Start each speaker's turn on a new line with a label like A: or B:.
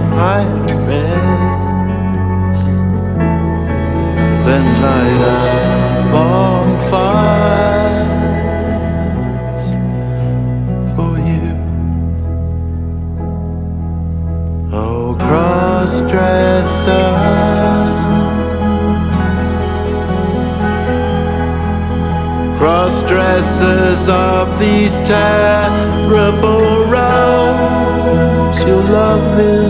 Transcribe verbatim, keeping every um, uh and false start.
A: pirates, then light up bonfires for you. Oh, cross-dresser, cross-dressers of these terrible roads, your love is